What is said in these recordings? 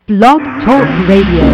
Blog Talk Radio.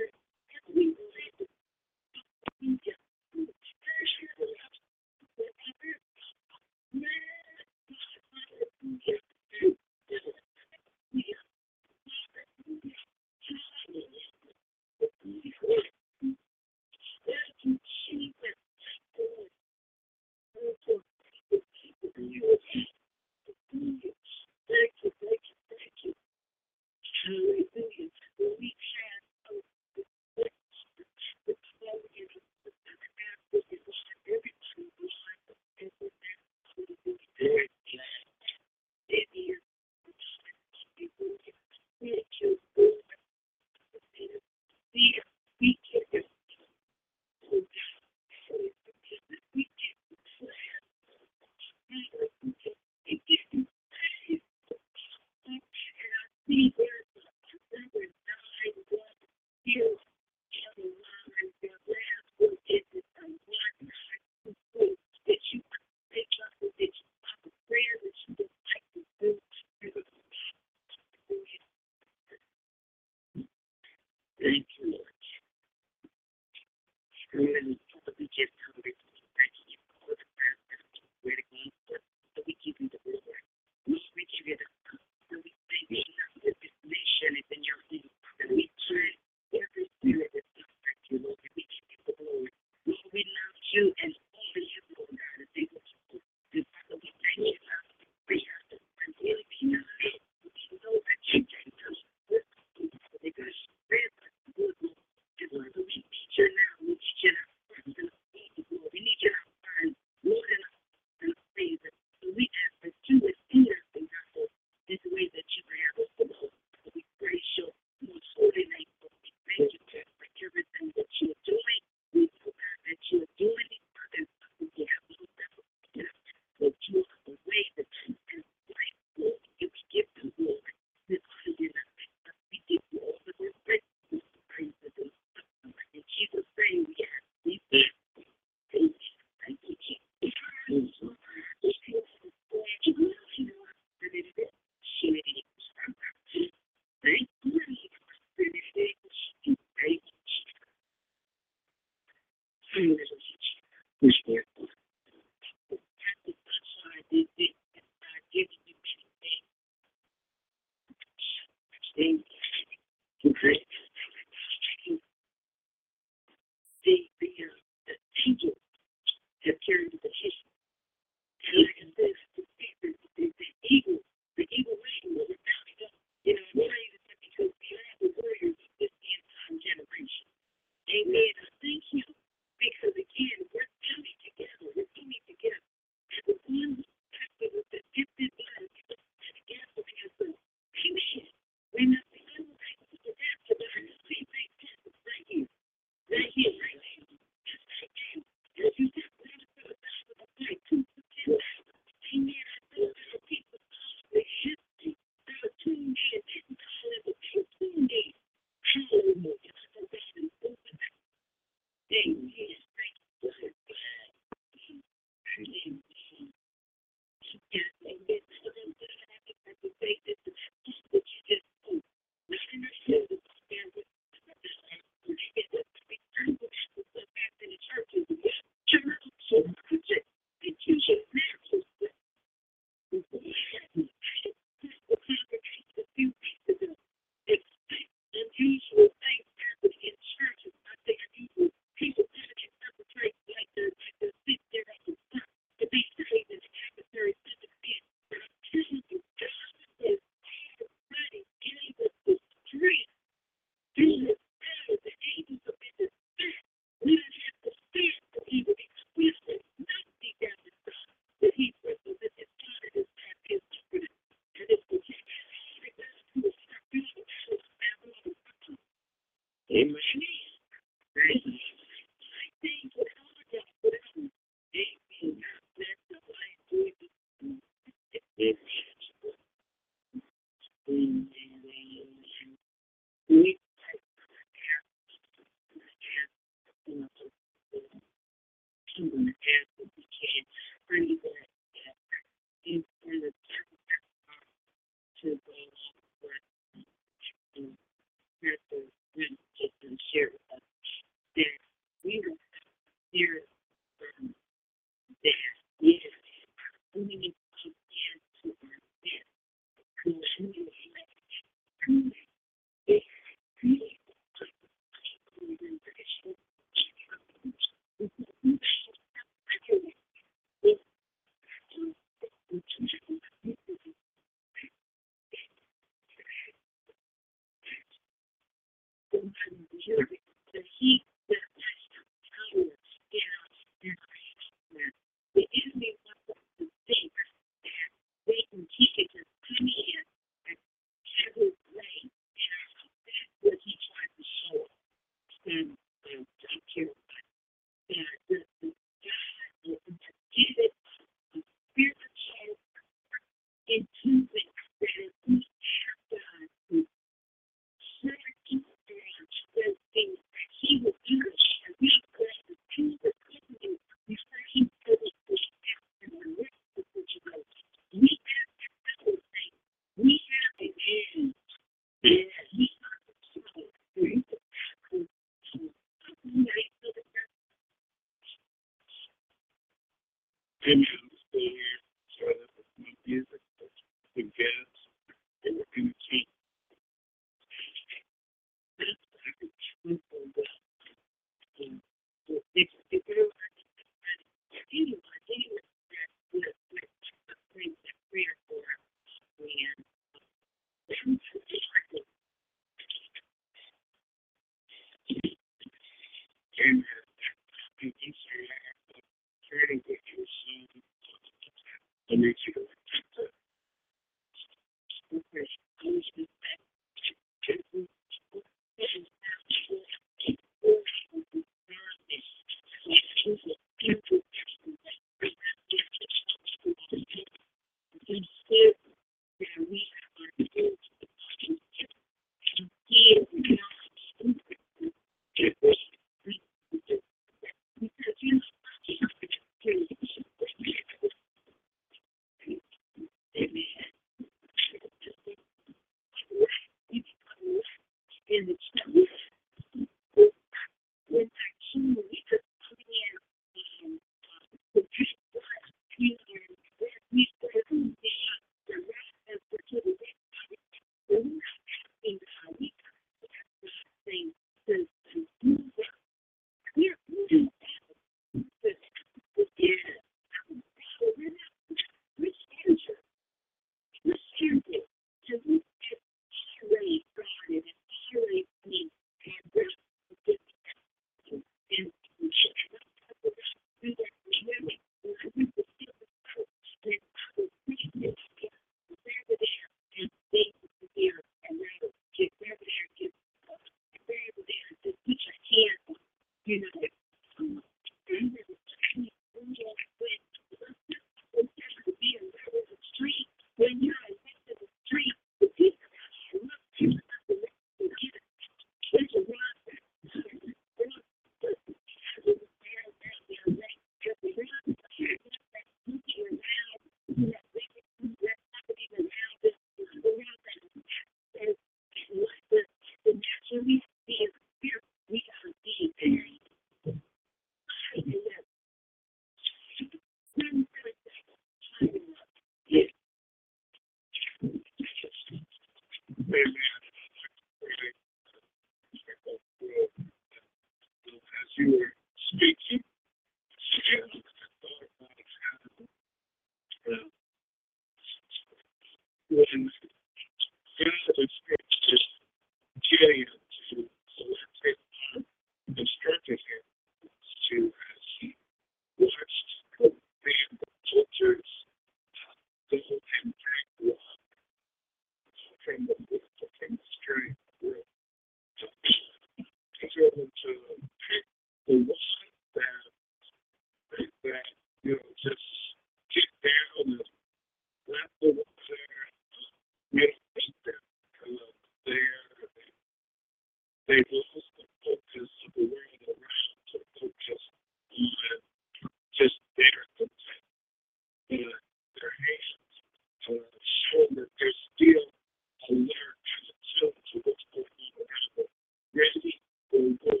They lost the focus of the world around to focus on just their content, their hands, show that they're still alert and attuned to what's going on around them, ready for war.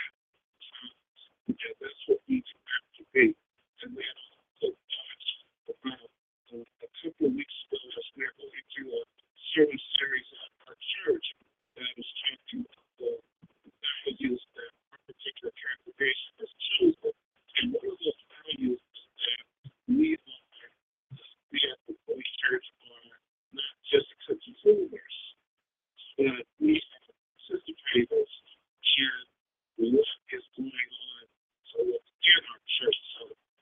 And that's what we have to be. And then also touch about a couple of weeks ago, as we were going through a service series at our church that was talking about the values that our particular congregation has chosen. And one of those values that we at the Holy Church are not just consumers, but we are participators in what is going on in our church. So,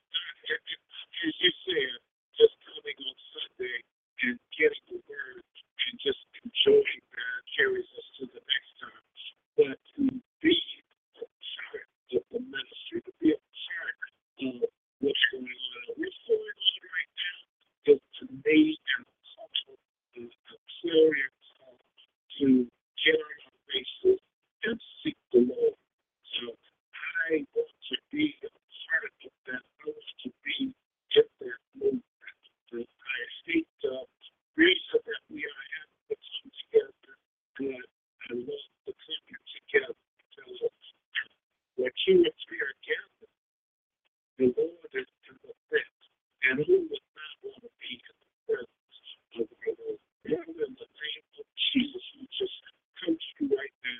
as you said, just coming on Sunday and getting the word and just enjoying that carries us to the next time. But to be a part of the ministry, to be a part of what's going on. What's going on right now is to me and also a clarion call to get on our faces and seek the Lord. So I want to be a part of that. I want to be in that movement. I hate the reason that we are having to come together, but I love the coming together because where two or three are gathered, the Lord is in the midst. And who would not want to be in the presence of the Lord? Lord, in the name of Jesus, we just come to you right now.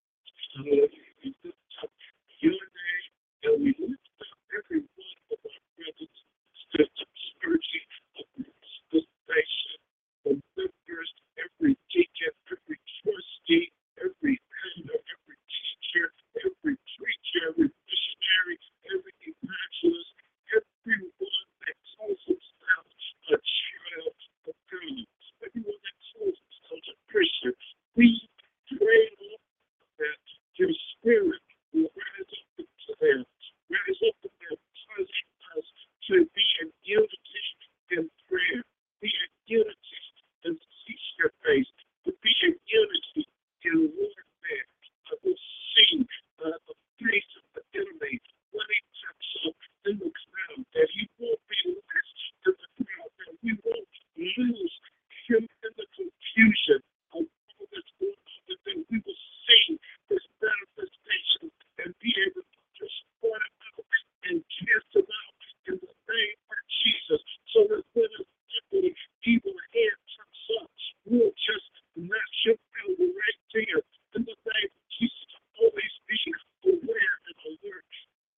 Lord, we lift up your name and we lift up every one of our brothers and sisters, clergy across this nation, the members, every deacon, every trustee, every elder, every teacher, every preacher, every missionary, every evangelist, everyone that calls themselves a child of God, everyone that calls themselves a Christian. We pray, Lord, that your spirit will rise up into them, rise up in them, causing us to be in unity in prayer, be in unity and seek your face, to be in unity in warfare. I will see the face of the enemy when he comes up in the crowd, that he won't be lost in the crowd, that we won't lose him in the confusion of all that's going on, but that we will see his manifestation and be able to just point him out and cast him out in the name of Jesus, so that when his evil hand comes up, we'll just lash him out right there in the name of Jesus. Always be aware and alert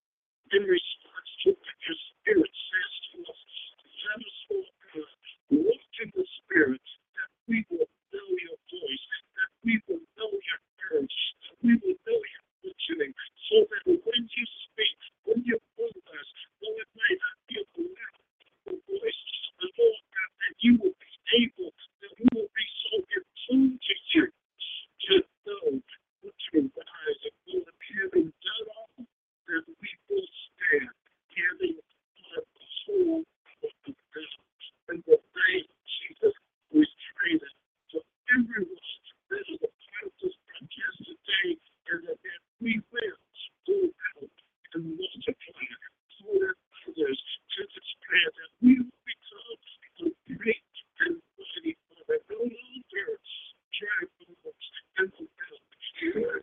in response to what your spirit says to us. Let us, Lord God, walk in the spirit, that we will know your voice, that we will know your urge, that we will know your functioning, so that when you speak, when you move us, though it may not be a loud voice, but Lord God, that you will be able, that we will be so in tune to you, to know what to rise and Lord, having done all, that we will stand, having our whole of God. In the name of Jesus, we pray that for everyone that is a part of this podcast today, and that we will go out and multiply, so that others to this prayer, that we will become a great and mighty Father, no longer dry bones and the mouth,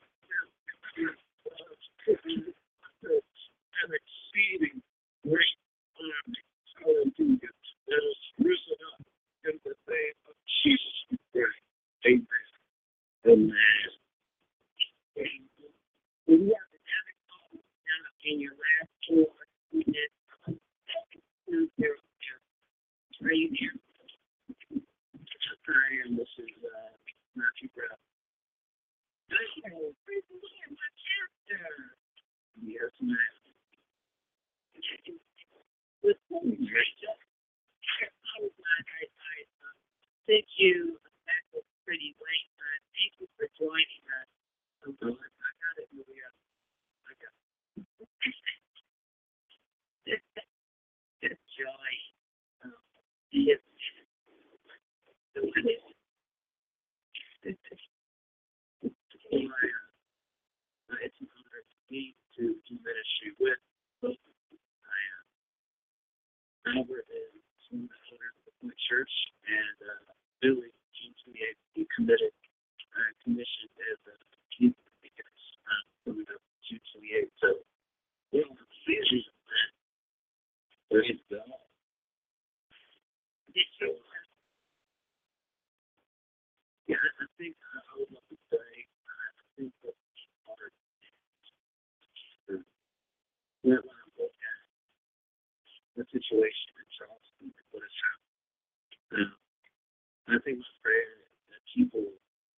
an exceeding great army. Hallelujah. That is risen up in the name of Jesus, we pray. Amen. Amen. When you have the debit card in your last tour, we did their trade here. And this is Matthew Brown. Oh, praise the Lord, my character. Yes, ma'am. With Rachel, I was like, I sent you a message pretty late. Thank you for joining us. I got it, Maria. I got it. This joy. Yes. to do ministry with both Albert is one of the owners of the Point Church, and Billy, June 28th, he commissioned as a youth speakers coming up June 28th. So, we're on the season of that. Praise God. So, yeah, I think I would love to say, I think that part is when I look at the situation in Charleston and what has happened, I think my prayer is that people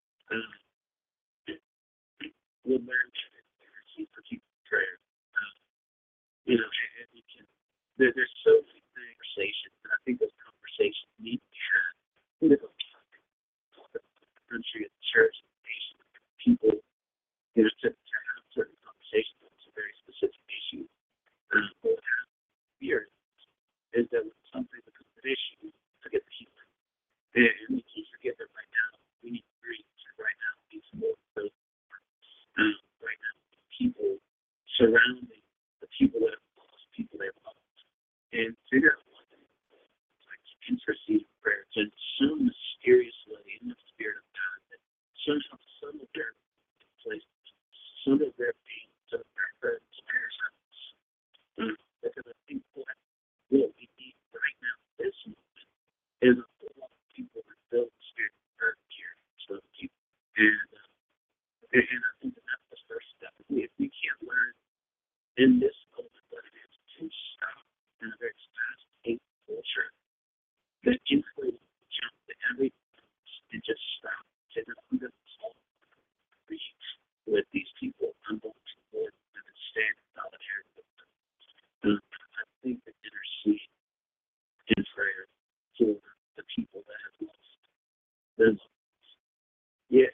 will learn to receive for people's prayer. And you can, there's so many conversations, and I think those conversations need to be had. We don't talk about the country and the church and the nation, people, to have certain conversations on some very specific issues. What happens here is that when something becomes an issue, we forget the people. And we keep forgetting that right now we need to breathe. Right now we need some more of those. Right now, people surrounding the people that have lost, people they've lost, and figure out what they like to intercede in prayer to so mysteriously in the Spirit of God that somehow some of their places, some of their pain, some of their hurts, because I think what we need right now, this moment, is a whole lot of people that build the Spirit of God here. So people, and I think that's the first step. If we can't learn in this moment what it is to stop in a very fast-paced culture that instantly jump to every and just stop, take it under the salt, breathe with these people. I'm going to Lord and stand in solidarity with them. I think that intercede in prayer for the people that have lost their loved ones. Yeah.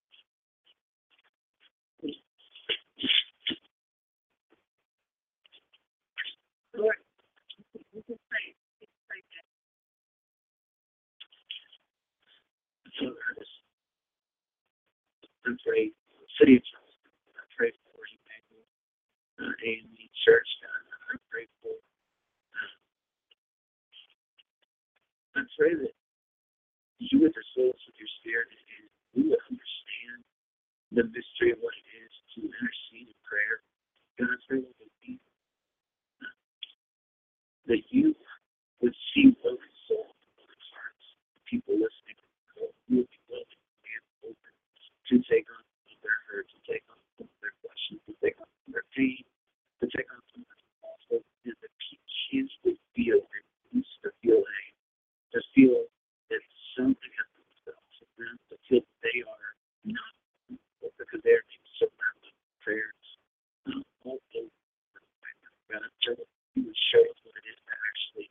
Lord, we can pray. So I'm praying for the city of Charleston. I pray for Emmanuel AME Church. I pray for. I pray that you would fill us with your Spirit and we would understand the mystery of what it is to intercede in prayer. God, I pray that you would see what is soul in others' hearts. People listening, you would be willing and open to take on some of their hurt, to take on some of their questions, to take on some of their pain, to take on some of their awful, and that kids would feel released, to feel that something has themselves of them, to feel that they are not because they're being surrounded with prayers all over. God, I pray that you would show us what it is to actually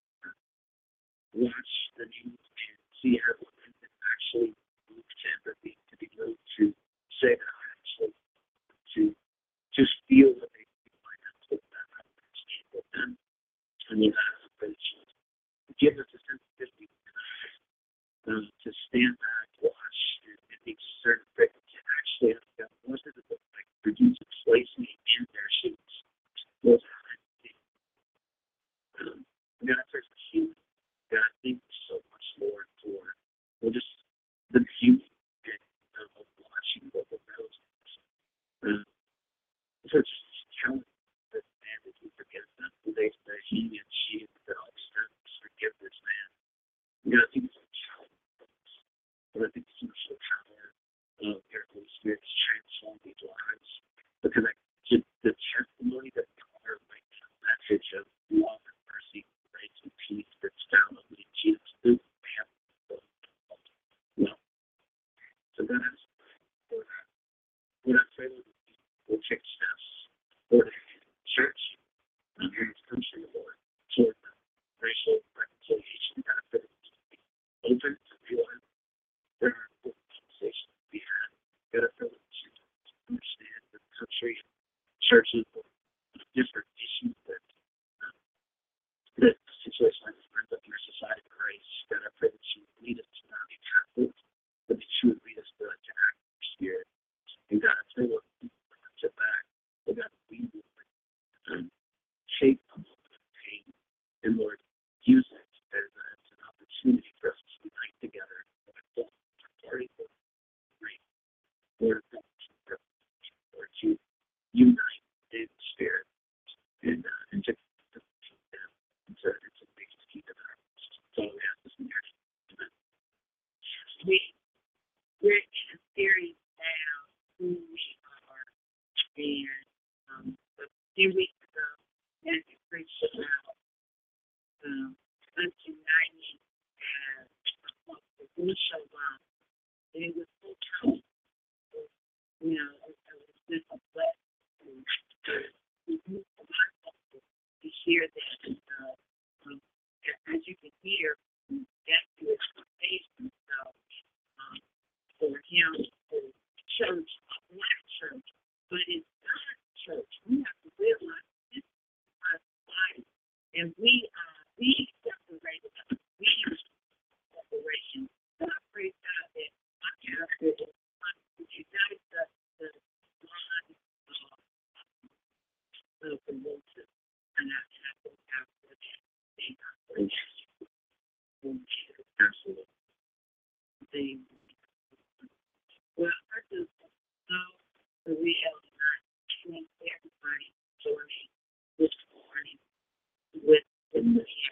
watch the news and see how it actually moves to empathy, to be moved to say that actually, to just feel what they feel like that's what that understand with them. I mean, I pray that you give us a sensitivity to stand back, watch, and make certain that can actually understand what does it look like for you to place me in their shoes. What God, I pray for healing. God, I thank you so much, Lord, for just the beauty of watching what the rose is. So just telling this man that you forgive them, that he and she and that all extends forgive this man. God, I think it's a challenge. But I think it's so much the power of your Holy Spirit to transform these lives. Because the testimony that are like a message of love and mercy, grace and peace that's found only in Jesus. Well, so God, I just pray for that. When I pray that we'll take steps for the church here in this country, Lord, toward racial reconciliation. God, I pray that we be open to realize there are important conversations to be had. God, I pray that we understand that the country and churches will different issues that the situation like this brings up in our society of grace. God, I pray that you would lead us to not be passive, but that you would lead us to act in your Spirit. And God, I pray that we would sit back, but God, we few weeks ago, and he preached about uniting as the Lucia line. And it was so powerful. You know, it was just a blessing to hear that. As you can hear, that's the expectation. So, for him to church, not church, but it's not church. We have to realize this is our life. And we separated us. We separation. So I praise God that my character is unites us to the line of the motive. And I think that's what that is. Absolutely. Well, I just know the reality not treat everybody joining this morning with the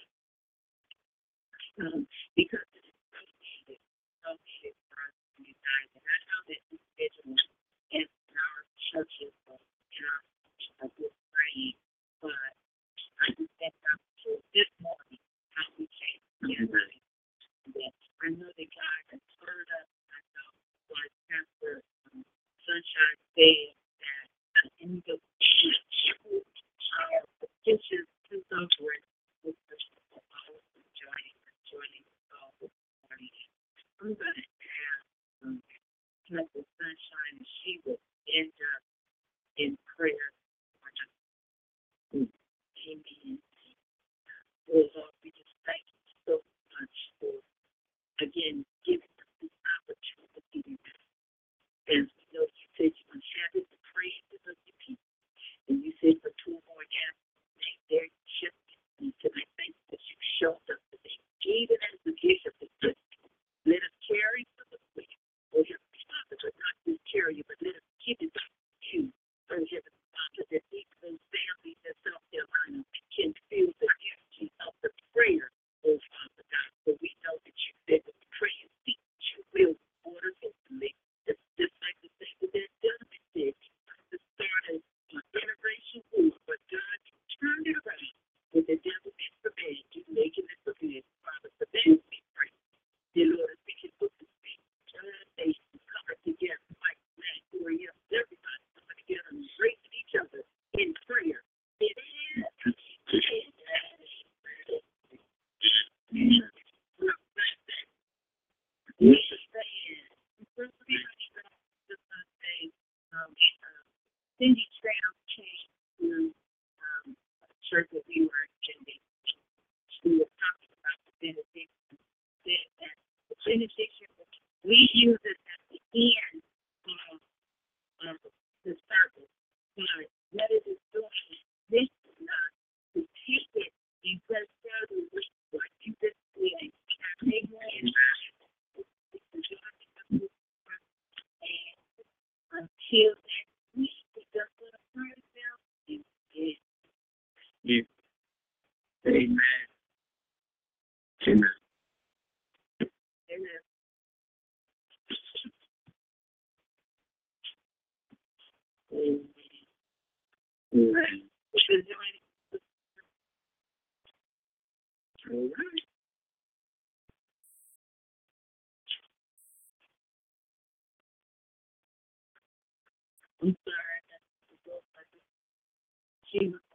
because it is so needed for us to unite. And I know that individuals in our churches in our are good praying, but I just thank God for this morning how we came together. I know that God has heard us. I know like Pastor Sunshine said that in the petitions to those with joining the call this morning. I'm going to ask Pastor Sunshine if she would end up in prayer. Amen. Lord, we just thank you so much for, again, giving us this opportunity. And we know you said you would have it the praises of your people. And you said for 2 more years, there you shifted. And I thank you that you showed us today. Even as the gift of the gift, let us carry for the week. Or your Father, but not just carry you, but let us give it to you. So Heavenly Father, that these those families in South Carolina can feel the energy of the prayer, oh Father God. So we know that you said that the prayer and seek you will order instantly. It's just like the thing that Donovan said. The start of generation war, but God, you turned it around. When the devil is prepared, you making it prepared, Father, for that we pray. Dear Lord, as we can look to speak, turn nations coming together, like man, warriors, everybody coming together and embracing each other in prayer. It is. Cindy Tram came to a church that we were attending. She was talking about the benediction. That the benediction, we use it at the end of the service. But what it is doing, this is not to take it and just tell you what you just did. And until next week, we just going to pray down. Amen. Amen. Amen. Amen. All right. I'm sorry. She was